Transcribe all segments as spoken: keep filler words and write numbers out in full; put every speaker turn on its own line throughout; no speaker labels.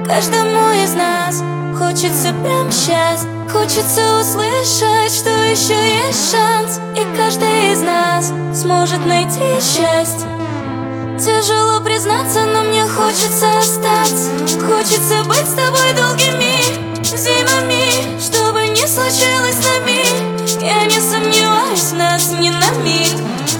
Каждому из нас хочется прямо сейчас, хочется услышать, что еще есть шанс, и каждый из нас сможет найти счастье. Тяжело признаться, но мне хочется остаться, хочется быть с тобой долгими зимами, что бы ни случилось с нами. Я не сомневаюсь в нас ни на миг.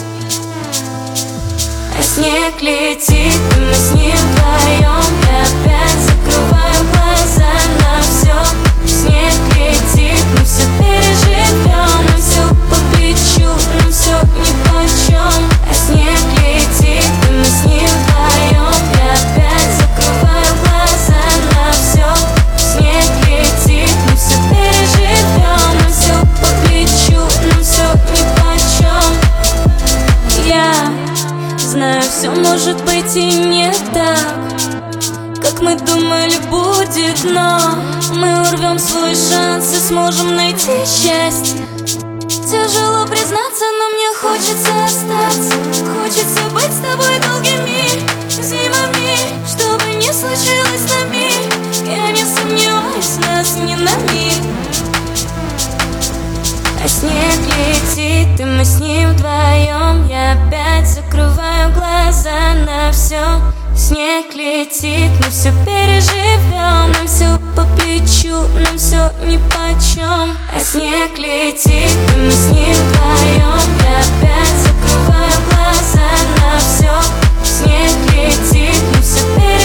А снег летит, и мы с ним вдвоем. Я опять закрываю глаза на все. Снег летит, мы все переживем. Нам все по плечу, нам все нипочем. А снег летит, и мы с ним вдвоем. Я опять закрываю глаза на все. Снег летит, мы все переживем. Нам все по плечу, нам все нипочем. Я знаю, все может быть и не так, как мы думали будет, но мы урвем свой шанс и сможем найти счастье. Тяжело признаться, но мне хочется остаться, хочется быть с тобой долгими зимами, что бы ни случилось с нами. Я не сомневаюсь в нас ни на миг. А снег летит, и мы с ним вдвоем. Я опять закрываю глаза на все. Снег летит, мы все переживем. Нам все по плечу, нам все нипочем. А снег летит, и мы с ним вдвоем. Я опять закрываю глаза на все. Снег летит, мы все переживем.